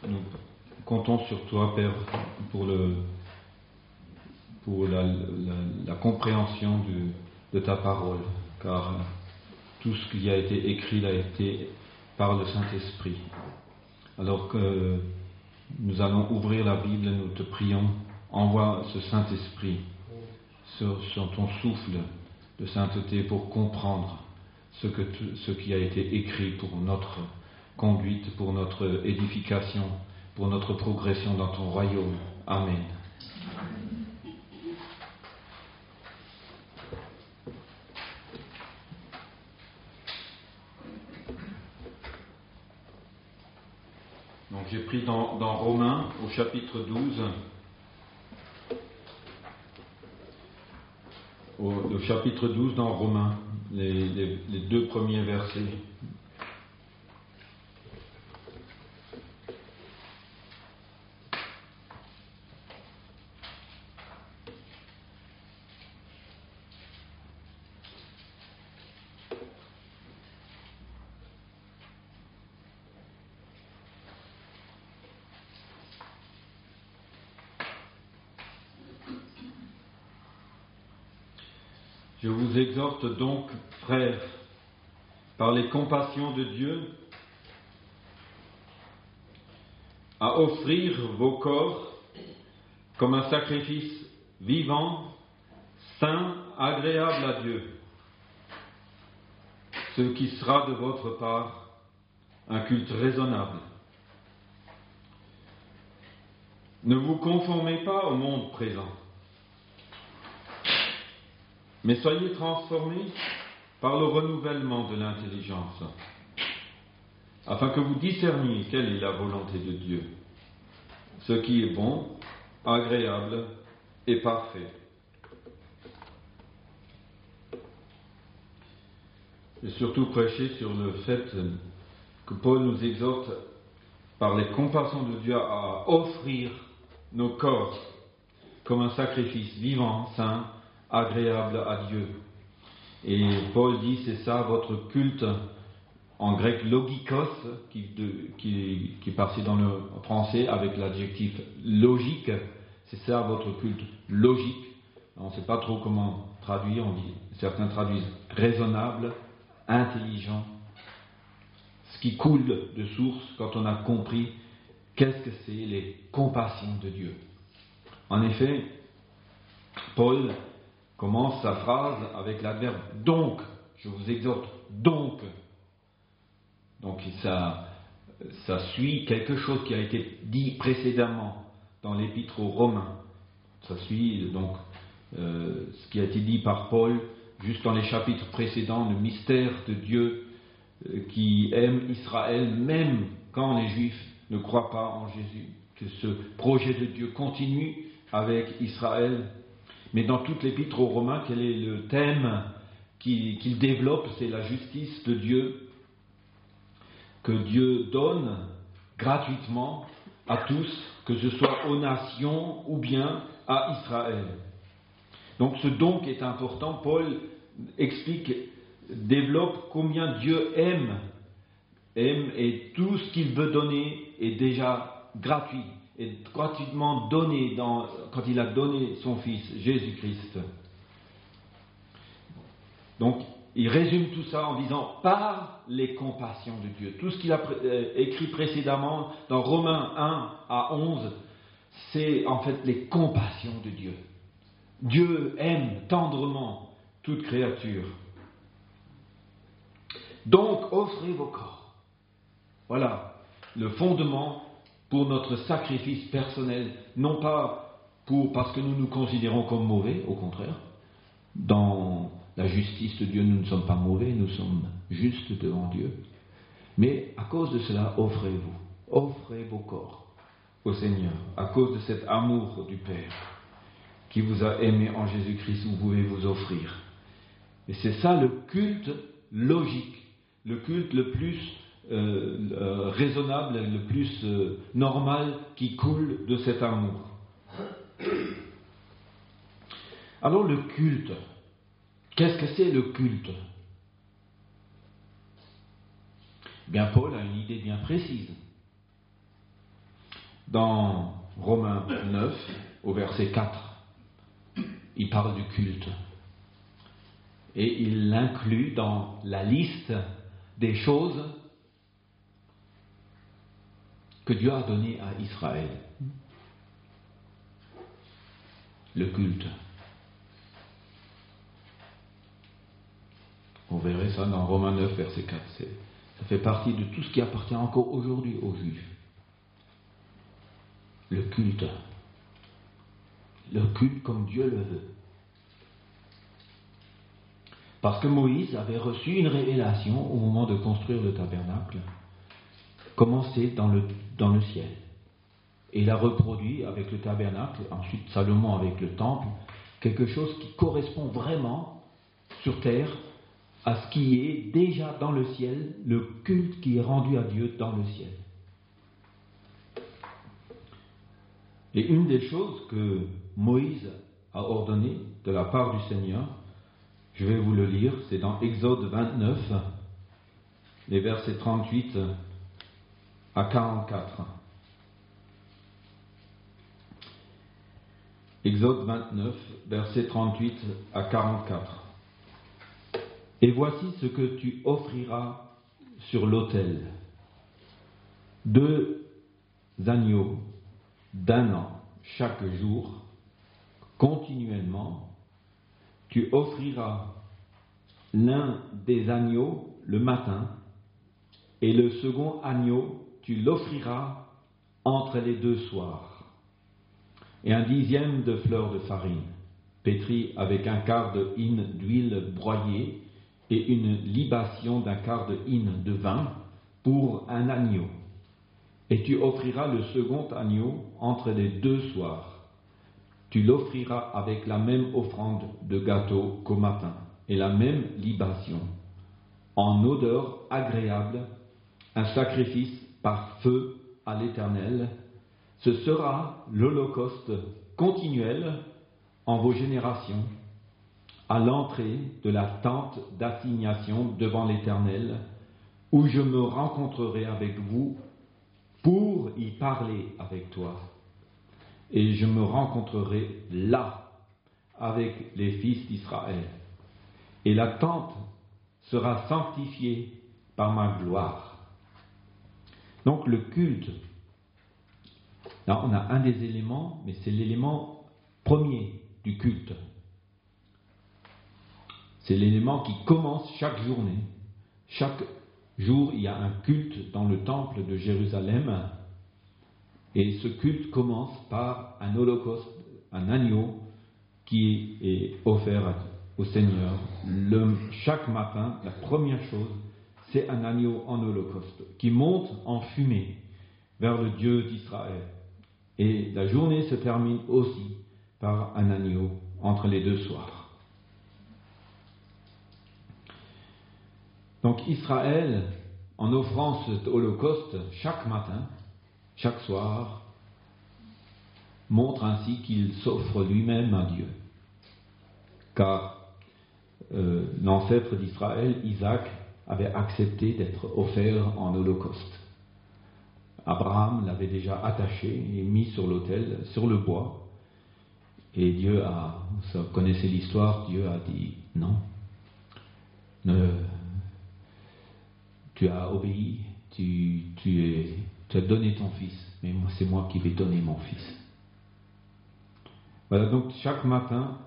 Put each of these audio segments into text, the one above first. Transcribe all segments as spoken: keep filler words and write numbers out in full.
nous comptons sur toi, Père, pour, le, pour la, la, la compréhension de, de ta parole, car tout ce qui a été écrit a été par le Saint-Esprit. Alors que nous allons ouvrir la Bible, nous te prions, envoie ce Saint-Esprit sur, sur ton souffle de sainteté pour comprendre ce, que tu, ce qui a été écrit pour notre conduite, pour notre édification, pour notre progression dans ton royaume. Amen. Donc j'ai pris dans, dans Romains au chapitre douze, au, au chapitre douze dans Romains, les, les, les deux premiers versets. Je vous exhorte donc, frères, par les compassions de Dieu, à offrir vos corps comme un sacrifice vivant, saint, agréable à Dieu, ce qui sera de votre part un culte raisonnable. Ne vous conformez pas au monde présent, mais soyez transformés par le renouvellement de l'intelligence, afin que vous discerniez quelle est la volonté de Dieu, ce qui est bon, agréable et parfait. J'ai surtout prêché sur le fait que Paul nous exhorte par les compassions de Dieu à offrir nos corps comme un sacrifice vivant, saint, agréable à Dieu. Et Paul dit, c'est ça votre culte, en grec logikos, qui, de, qui, qui est passé dans le français avec l'adjectif logique, c'est ça votre culte logique. On ne sait pas trop comment traduire, on dit, certains traduisent raisonnable, intelligent, ce qui coule de source quand on a compris qu'est-ce que c'est les compassions de Dieu. En effet, Paul commence sa phrase avec l'adverbe donc. Je vous exhorte donc. Donc ça, ça suit quelque chose qui a été dit précédemment dans l'épître aux Romains. Ça suit donc euh, ce qui a été dit par Paul juste dans les chapitres précédents, le mystère de Dieu euh, qui aime Israël même quand les Juifs ne croient pas en Jésus. Que ce projet de Dieu continue avec Israël. Mais dans toute l'épître aux Romains, quel est le thème qu'il, qu'il développe? C'est la justice de Dieu, que Dieu donne gratuitement à tous, que ce soit aux nations ou bien à Israël. Donc ce don qui est important, Paul explique, développe combien Dieu aime, aime et tout ce qu'il veut donner est déjà gratuit. Et gratuitement donné dans, quand il a donné son Fils, Jésus-Christ. Donc, il résume tout ça en disant « par les compassions de Dieu ». Tout ce qu'il a euh, écrit précédemment dans Romains un à onze, c'est en fait les compassions de Dieu. Dieu aime tendrement toute créature. Donc, offrez vos corps. Voilà le fondement pour notre sacrifice personnel, non pas pour, parce que nous nous considérons comme mauvais, au contraire. Dans la justice de Dieu, nous ne sommes pas mauvais, nous sommes justes devant Dieu. Mais à cause de cela, offrez-vous, offrez vos corps au Seigneur, à cause de cet amour du Père qui vous a aimé en Jésus-Christ, vous pouvez vous offrir. Et c'est ça le culte logique, le culte le plus Euh, euh, raisonnable, le plus euh, normal qui coule de cet amour. Alors le culte, qu'est-ce que c'est le culte? Bien, Paul a une idée bien précise. Dans Romains neuf, au verset quatre, il parle du culte. Et il l'inclut dans la liste des choses que Dieu a données à Israël. Le culte. On verrait ça dans Romains neuf, verset quatre. C'est, ça fait partie de tout ce qui appartient encore aujourd'hui aux Juifs. Le culte. Le culte comme Dieu le veut. Parce que Moïse avait reçu une révélation au moment de construire le tabernacle, commencé dans le, dans le ciel. Et il a reproduit avec le tabernacle, ensuite Salomon avec le temple, quelque chose qui correspond vraiment sur terre à ce qui est déjà dans le ciel, le culte qui est rendu à Dieu dans le ciel. Et une des choses que Moïse a ordonné de la part du Seigneur, je vais vous le lire, c'est dans Exode vingt-neuf, les versets trente-huit à quarante-quatre. Exode vingt-neuf, versets trente-huit à quarante-quatre. Et voici ce que tu offriras sur l'autel. Deux agneaux d'un an chaque jour, continuellement. Tu offriras l'un des agneaux le matin, et le second agneau, tu l'offriras entre les deux soirs. Et un dixième de fleur de farine, pétrie avec un quart de hin d'huile broyée, et une libation d'un quart de hin de vin pour un agneau. Et tu offriras le second agneau entre les deux soirs. Tu l'offriras avec la même offrande de gâteau qu'au matin, et la même libation, en odeur agréable, un sacrifice par feu à l'Éternel. Ce sera l'holocauste continuel en vos générations, à l'entrée de la tente d'assignation devant l'Éternel, où je me rencontrerai avec vous pour y parler avec toi. Et je me rencontrerai là avec les fils d'Israël. Et la tente sera sanctifiée par ma gloire. Donc le culte, là on a un des éléments, mais c'est l'élément premier du culte. C'est l'élément qui commence chaque journée. Chaque jour, il y a un culte dans le temple de Jérusalem. Et ce culte commence par un holocauste, un agneau qui est offert au Seigneur. Le, chaque matin, la première chose, c'est un agneau en holocauste qui monte en fumée vers le Dieu d'Israël. Et la journée se termine aussi par un agneau entre les deux soirs. Donc Israël, en offrant cet holocauste chaque matin, chaque soir, montre ainsi qu'il s'offre lui-même à Dieu. Car euh, l'ancêtre d'Israël, Isaac, avait accepté d'être offert en holocauste. Abraham l'avait déjà attaché et mis sur l'autel, sur le bois. Et Dieu a, vous connaissez l'histoire, Dieu a dit non. Ne, tu as obéi, tu, tu, es, tu as donné ton fils, mais moi, c'est moi qui vais donner mon fils. Voilà, donc chaque matin,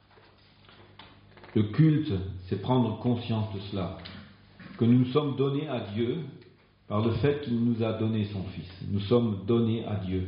le culte, c'est prendre conscience de cela, que nous nous sommes donnés à Dieu par le fait qu'il nous a donné son fils. Nous sommes donnés à Dieu.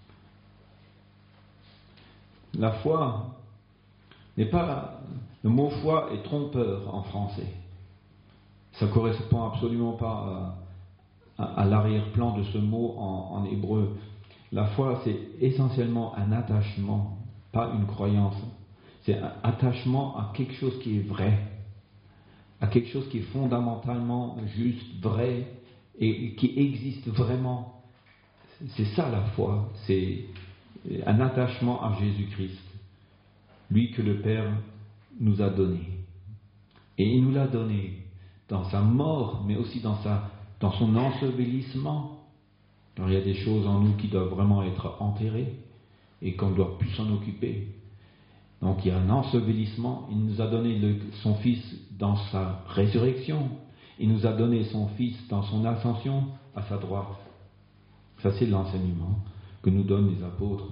La foi n'est pas... Le mot foi est trompeur en français. Ça ne correspond absolument pas à, à, à l'arrière-plan de ce mot en, en hébreu. La foi, c'est essentiellement un attachement, pas une croyance. C'est un attachement à quelque chose qui est vrai, à quelque chose qui est fondamentalement juste, vrai, et qui existe vraiment. C'est ça la foi, c'est un attachement à Jésus-Christ, lui que le Père nous a donné. Et il nous l'a donné dans sa mort, mais aussi dans, sa, dans son ensevelissement. Alors il y a des choses en nous qui doivent vraiment être enterrées et qu'on ne doit plus s'en occuper. Donc il y a un ensevelissement. Il nous a donné le, son Fils dans sa résurrection. Il nous a donné son Fils dans son ascension à sa droite. Ça, c'est l'enseignement que nous donnent les apôtres.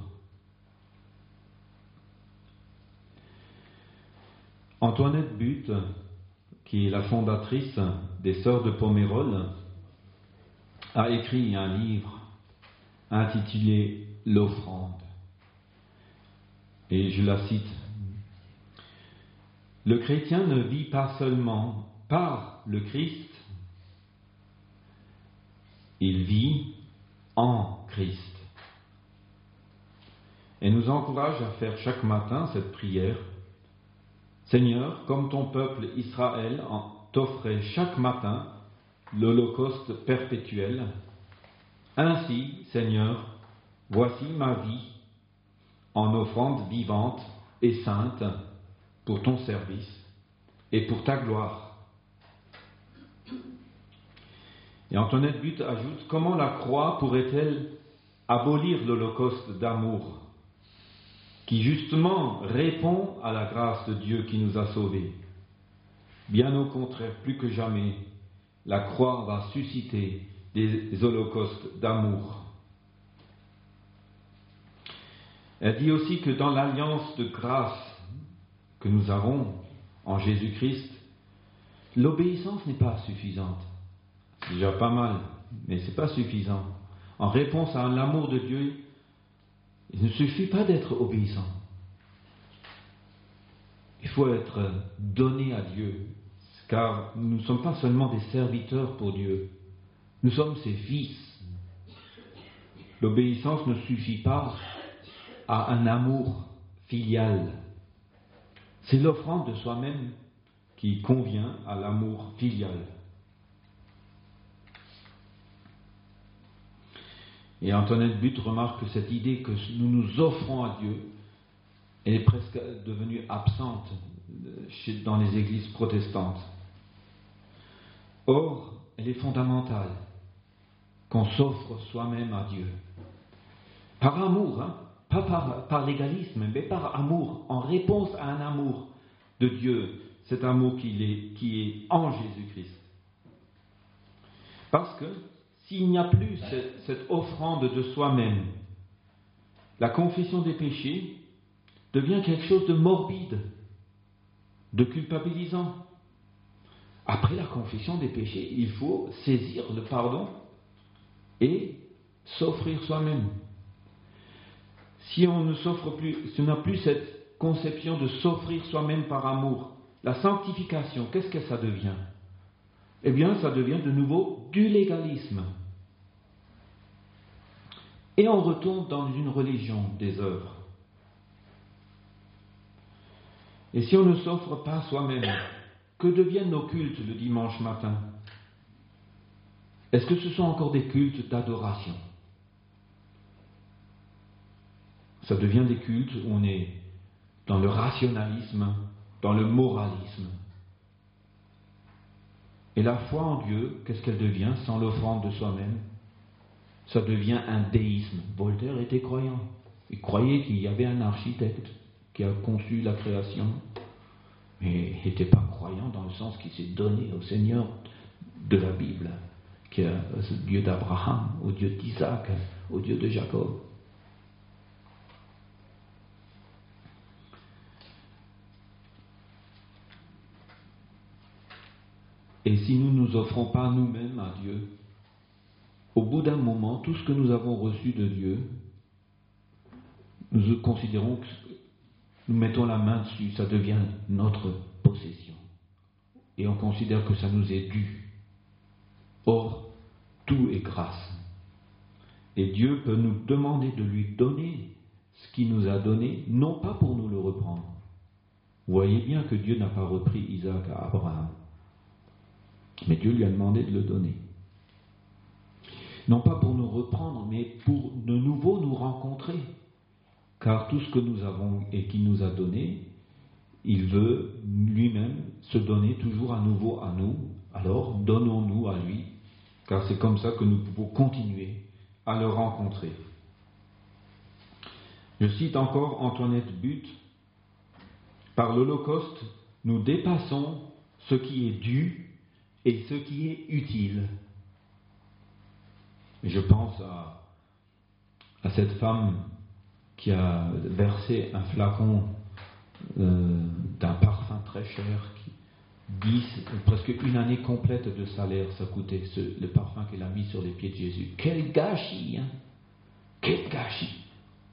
Antoinette Butte, qui est la fondatrice des Sœurs de Pomérol, a écrit un livre intitulé « L'offrande ». Et je la cite. « Le chrétien ne vit pas seulement par le Christ, il vit en Christ. » Et nous encourage à faire chaque matin cette prière. « Seigneur, comme ton peuple Israël t'offrait chaque matin l'holocauste perpétuel, ainsi, Seigneur, voici ma vie en offrande vivante et sainte pour ton service et pour ta gloire. » Et Antoinette Butte ajoute, comment la croix pourrait-elle abolir l'holocauste d'amour qui justement répond à la grâce de Dieu qui nous a sauvés? Bien au contraire, plus que jamais, la croix va susciter des holocaustes d'amour. Elle dit aussi que dans l'alliance de grâce que nous avons en Jésus-Christ, l'obéissance n'est pas suffisante. C'est déjà pas mal, mais ce n'est pas suffisant. En réponse à l'amour de Dieu, il ne suffit pas d'être obéissant. Il faut être donné à Dieu, car nous ne sommes pas seulement des serviteurs pour Dieu, nous sommes ses fils. L'obéissance ne suffit pas à un amour filial. C'est l'offrande de soi-même qui convient à l'amour filial. Et Antoinette Butte remarque que cette idée que nous nous offrons à Dieu, elle est presque devenue absente dans les églises protestantes. Or, elle est fondamentale, qu'on s'offre soi-même à Dieu. Par amour, hein, pas par, par légalisme, mais par amour, en réponse à un amour de Dieu, cet amour qui est, qui est en Jésus-Christ. Parce que s'il n'y a plus cette, cette offrande de soi-même, la confession des péchés devient quelque chose de morbide, de culpabilisant. Après la confession des péchés, il faut saisir le pardon et s'offrir soi-même. Si on ne s'offre plus, si on n'a plus cette conception de s'offrir soi-même par amour, la sanctification, qu'est-ce que ça devient? Eh bien, ça devient de nouveau du légalisme. Et on retourne dans une religion des œuvres. Et si on ne s'offre pas soi-même, que deviennent nos cultes le dimanche matin? Est-ce que ce sont encore des cultes d'adoration? Ça devient des cultes où on est dans le rationalisme, dans le moralisme. Et la foi en Dieu, qu'est-ce qu'elle devient sans l'offrande de soi-même? Ça devient un déisme. Voltaire était croyant. Il croyait qu'il y avait un architecte qui a conçu la création, mais il n'était pas croyant dans le sens qu'il s'est donné au Seigneur de la Bible, qui est le Dieu d'Abraham, au Dieu d'Isaac, au Dieu de Jacob. Et si nous ne nous offrons pas nous-mêmes à Dieu, au bout d'un moment, tout ce que nous avons reçu de Dieu, nous considérons que nous mettons la main dessus, ça devient notre possession. Et on considère que ça nous est dû. Or, tout est grâce. Et Dieu peut nous demander de lui donner ce qu'il nous a donné, non pas pour nous le reprendre. Vous voyez bien que Dieu n'a pas repris Isaac à Abraham. Mais Dieu lui a demandé de le donner. Non pas pour nous reprendre, mais pour de nouveau nous rencontrer. Car tout ce que nous avons et qu'il nous a donné, il veut lui-même se donner toujours à nouveau à nous. Alors donnons-nous à lui, car c'est comme ça que nous pouvons continuer à le rencontrer. Je cite encore Antoinette Butte. Par l'Holocauste, nous dépassons ce qui est dû et ce qui est utile. Et je pense à, à cette femme qui a versé un flacon euh, d'un parfum très cher, qui dix, presque une année complète de salaire, ça coûtait ce, le parfum qu'elle a mis sur les pieds de Jésus. Quel gâchis, hein? Quel gâchis!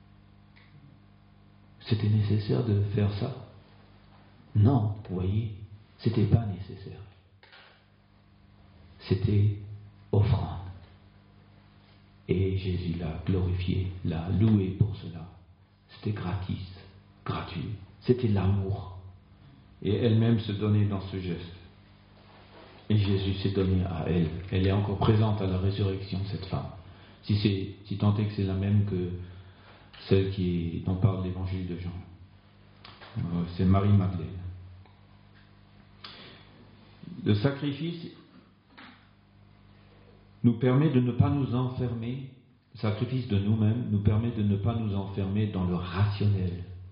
C'était nécessaire de faire ça? Non, vous voyez, c'était pas nécessaire. C'était offrande. Et Jésus l'a glorifié, l'a loué pour cela. C'était gratis, gratuit. C'était l'amour. Et elle-même se donnait dans ce geste. Et Jésus s'est donné à elle. Elle est encore présente à la résurrection, cette femme. Si, c'est, si tant est que c'est la même que celle qui, dont parle l'évangile de Jean. C'est Marie-Madeleine. Le sacrifice nous permet de ne pas nous enfermer, le sacrifice de nous-mêmes nous permet de ne pas nous enfermer dans le rationnel,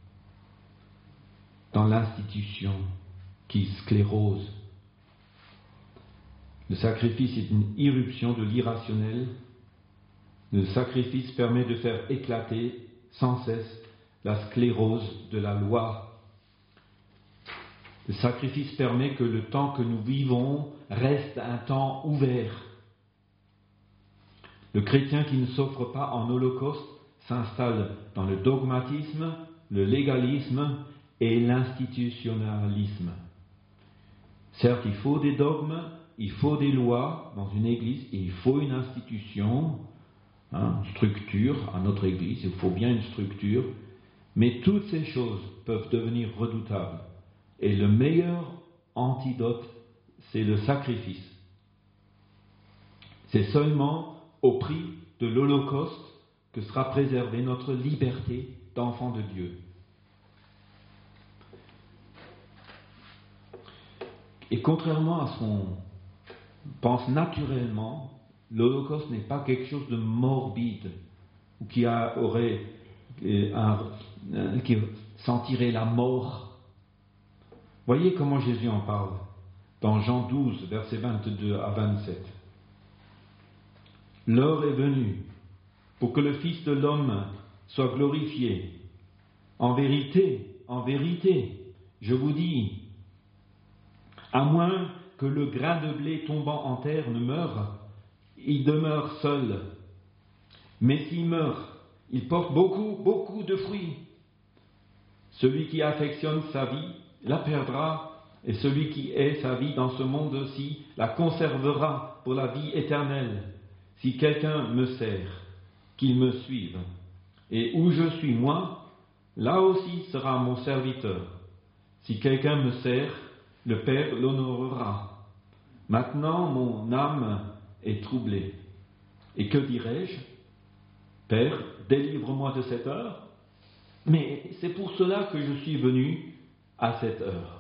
dans l'institution qui sclérose. Le sacrifice est une irruption de l'irrationnel. Le sacrifice permet de faire éclater sans cesse la sclérose de la loi. Le sacrifice permet que le temps que nous vivons reste un temps ouvert. Le chrétien qui ne s'offre pas en holocauste s'installe dans le dogmatisme, le légalisme et l'institutionnalisme. Certes, il faut des dogmes, il faut des lois dans une église, et il faut une institution, hein, une structure à notre église, il faut bien une structure, mais toutes ces choses peuvent devenir redoutables. Et le meilleur antidote, c'est le sacrifice. C'est seulement au prix de l'Holocauste que sera préservée notre liberté d'enfant de Dieu. Et contrairement à ce qu'on pense naturellement, l'Holocauste n'est pas quelque chose de morbide, ou qui a, aurait un, un, qui sentirait la mort. Voyez comment Jésus en parle dans Jean douze, versets vingt-deux à vingt-sept. L'heure est venue pour que le Fils de l'homme soit glorifié. En vérité, en vérité, je vous dis, à moins que le grain de blé tombant en terre ne meure, il demeure seul. Mais s'il meurt, il porte beaucoup, beaucoup de fruits. Celui qui affectionne sa vie la perdra, et celui qui hait sa vie dans ce monde-ci la conservera pour la vie éternelle. Si quelqu'un me sert, qu'il me suive. Et où je suis moi, là aussi sera mon serviteur. Si quelqu'un me sert, le Père l'honorera. Maintenant mon âme est troublée. Et que dirai-je? Père, délivre-moi de cette heure. Mais c'est pour cela que je suis venu à cette heure.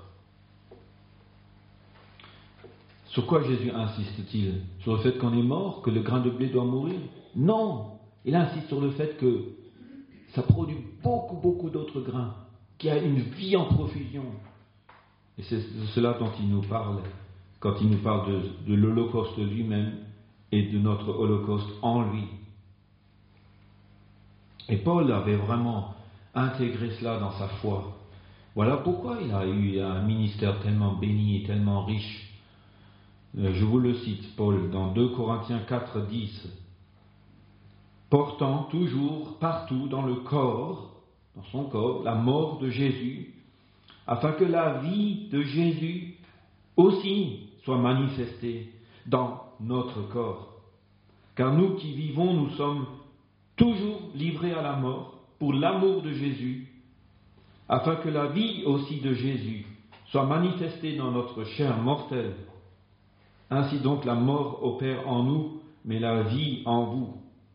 Sur quoi Jésus insiste-t-il? Sur le fait qu'on est mort, que le grain de blé doit mourir? Non! Il insiste sur le fait que ça produit beaucoup, beaucoup d'autres grains, qu'il y a une vie en profusion. Et c'est de cela dont il nous parle, quand il nous parle de, de l'Holocauste lui-même et de notre Holocauste en lui. Et Paul avait vraiment intégré cela dans sa foi. Voilà pourquoi il a eu un ministère tellement béni et tellement riche. Je vous le cite, Paul, dans deux Corinthiens quatre, dix. Portant toujours, partout dans le corps, dans son corps, la mort de Jésus, afin que la vie de Jésus aussi soit manifestée dans notre corps. Car nous qui vivons, nous sommes toujours livrés à la mort pour l'amour de Jésus, afin que la vie aussi de Jésus soit manifestée dans notre chair mortelle. Ainsi donc la mort opère en nous, mais la vie en vous.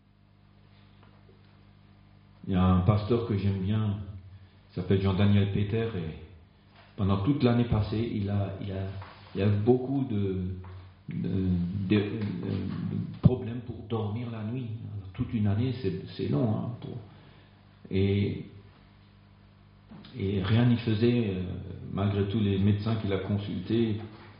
Il y a un pasteur que j'aime bien, il s'appelle Jean-Daniel Peter, et pendant toute l'année passée, il a, il a, il a beaucoup de, de, de, de problèmes pour dormir la nuit. toute une année, c'est, c'est long. Hein, pour... et, et rien n'y faisait, euh, malgré tous les médecins qu'il a consultés.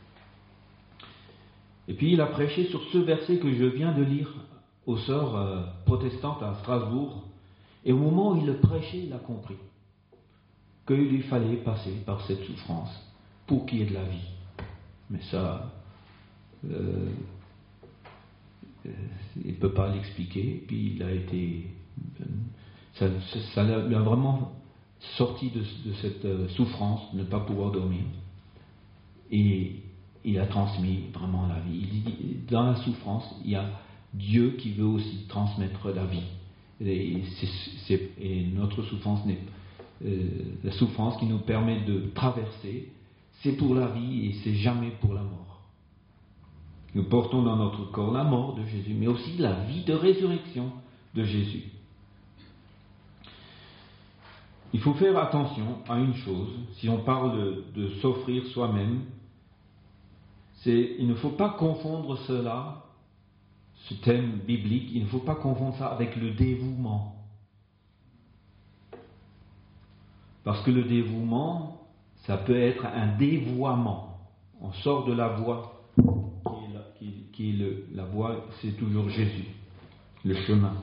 Et puis il a prêché sur ce verset que je viens de lire aux sœurs euh, protestantes à Strasbourg. Et au moment où il le prêchait, il a compris qu'il lui fallait passer par cette souffrance pour qu'il y ait de la vie. Mais ça, euh, euh, il ne peut pas l'expliquer. Puis il a été, ça, ça l'a vraiment sorti de, de cette euh, souffrance de ne pas pouvoir dormir. Et il a transmis vraiment la vie. Il dit, dans la souffrance, il y a Dieu qui veut aussi transmettre la vie. Et, c'est, c'est, et notre souffrance n'est euh, la souffrance qui nous permet de traverser, c'est pour la vie et c'est jamais pour la mort. Nous portons dans notre corps la mort de Jésus, mais aussi la vie de résurrection de Jésus. Il faut faire attention à une chose, si on parle de, de s'offrir soi-même, c'est il ne faut pas confondre cela, ce thème biblique, il ne faut pas confondre ça avec le dévouement. Parce que le dévouement, ça peut être un dévoiement. On sort de la voie, qui est, la, qui, qui est le, la voie, c'est toujours Jésus, le chemin.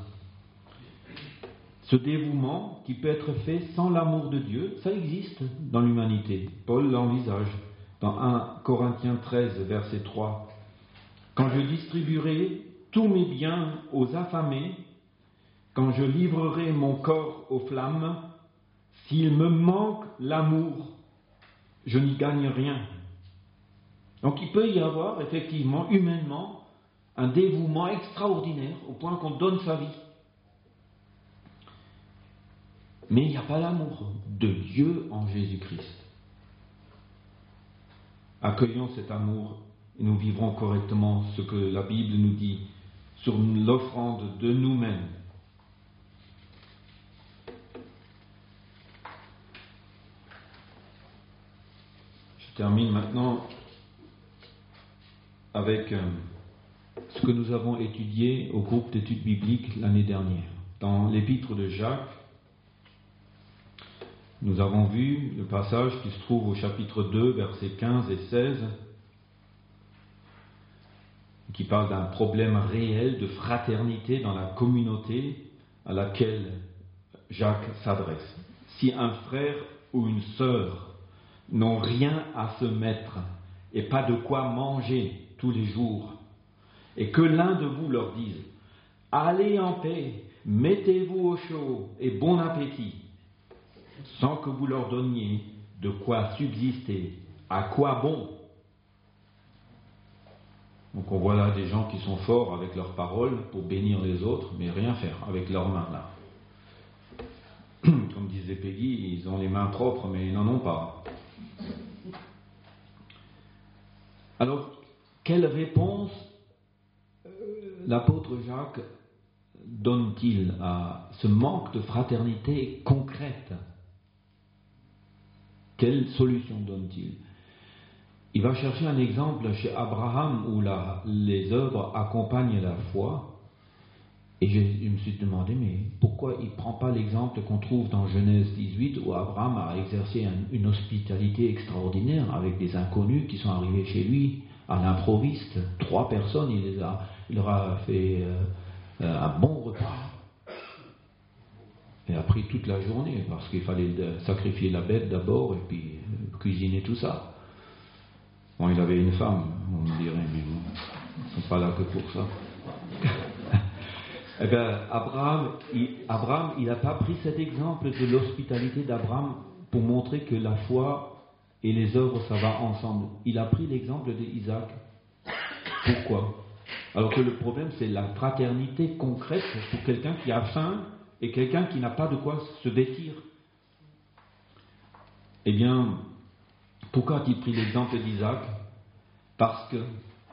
Ce dévouement qui peut être fait sans l'amour de Dieu, ça existe dans l'humanité. Paul l'envisage dans un Corinthiens treize, verset trois. Quand je distribuerai tous mes biens aux affamés, quand je livrerai mon corps aux flammes, s'il me manque l'amour, je n'y gagne rien. Donc il peut y avoir effectivement, humainement, un dévouement extraordinaire au point qu'on donne sa vie. Mais il n'y a pas l'amour de Dieu en Jésus-Christ. Accueillons cet amour et nous vivrons correctement ce que la Bible nous dit sur l'offrande de nous-mêmes. Je termine maintenant avec euh, ce que nous avons étudié au groupe d'études bibliques l'année dernière. Dans l'épître de Jacques, nous avons vu le passage qui se trouve au chapitre deux, versets quinze et seize, qui parle d'un problème réel de fraternité dans la communauté à laquelle Jacques s'adresse. Si un frère ou une sœur n'ont rien à se mettre et pas de quoi manger tous les jours, et que l'un de vous leur dise « Allez en paix, mettez-vous au chaud et bon appétit », sans que vous leur donniez de quoi subsister, à quoi bon? Donc on voit là des gens qui sont forts avec leurs paroles pour bénir les autres, mais rien faire avec leurs mains là. Comme disait Peggy, ils ont les mains propres, mais ils n'en ont pas. Alors, quelle réponse euh, l'apôtre Jacques donne-t-il à ce manque de fraternité concrète? Quelle solution donne-t-il? Il va chercher un exemple chez Abraham où la, les œuvres accompagnent la foi. Et je, je me suis demandé, mais pourquoi il ne prend pas l'exemple qu'on trouve dans Genèse dix-huit où Abraham a exercé un, une hospitalité extraordinaire avec des inconnus qui sont arrivés chez lui à l'improviste. Trois personnes, il, les a, il leur a fait euh, un bon repas. Il a pris toute la journée parce qu'il fallait sacrifier la bête d'abord et puis euh, cuisiner tout ça. Bon, il avait une femme, on me dirait, mais bon, ils ne sont pas là que pour ça. Eh bien, Abraham, il, Abraham, il n'a pas pris cet exemple de l'hospitalité d'Abraham pour montrer que la foi et les œuvres, ça va ensemble. Il a pris l'exemple d'Isaac. Pourquoi? Alors que le problème, c'est la fraternité concrète pour quelqu'un qui a faim et quelqu'un qui n'a pas de quoi se vêtir. Eh bien, pourquoi a-t-il pris l'exemple d'Isaac? Parce que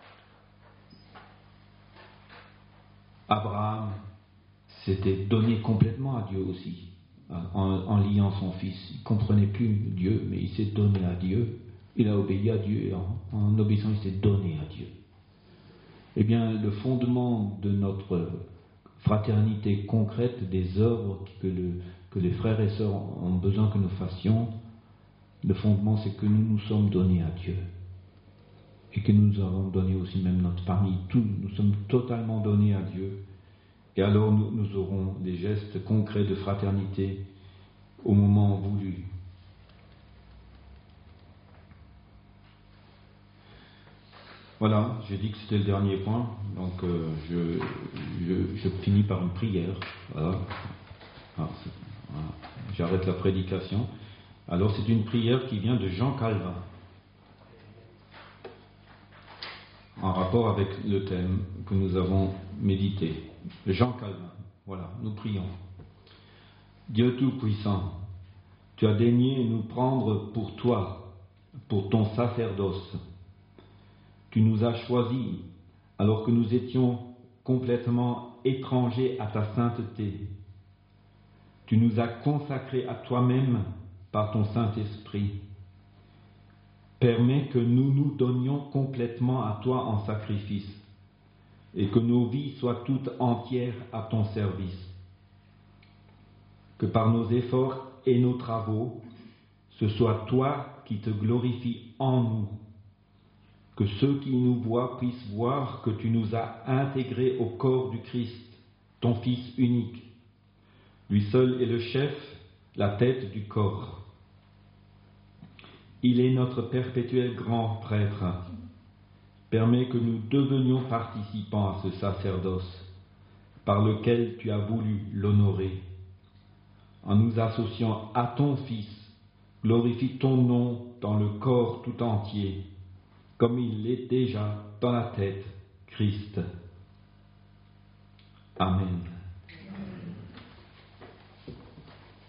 Abraham s'était donné complètement à Dieu aussi, en, en liant son fils. Il ne comprenait plus Dieu, mais il s'est donné à Dieu. Il a obéi à Dieu et en, en obéissant, il s'est donné à Dieu. Eh bien, le fondement de notre fraternité concrète des œuvres que, le, que les frères et sœurs ont besoin que nous fassions, le fondement c'est que nous nous sommes donnés à Dieu. Et que nous avons donné aussi même notre famille, tout, nous sommes totalement donnés à Dieu. Et alors nous, nous aurons des gestes concrets de fraternité au moment voulu. Voilà, j'ai dit que c'était le dernier point, donc euh, je, je, je finis par une prière. Voilà. Ah, voilà. J'arrête la prédication. Alors c'est une prière qui vient de Jean Calvin, en rapport avec le thème que nous avons médité. Jean Calvin, voilà, nous prions. Dieu Tout-Puissant, tu as daigné nous prendre pour toi, pour ton sacerdoce. Tu nous as choisis alors que nous étions complètement étrangers à ta sainteté. Tu nous as consacrés à toi-même par ton Saint-Esprit. Permets que nous nous donnions complètement à toi en sacrifice et que nos vies soient toutes entières à ton service. Que par nos efforts et nos travaux, ce soit toi qui te glorifies en nous. Que ceux qui nous voient puissent voir que tu nous as intégrés au corps du Christ, ton Fils unique. Lui seul est le chef, la tête du corps. Il est notre perpétuel grand prêtre. Permets que nous devenions participants à ce sacerdoce, par lequel tu as voulu l'honorer. En nous associant à ton Fils, glorifie ton nom dans le corps tout entier, comme il l'est déjà dans la tête, Christ. Amen.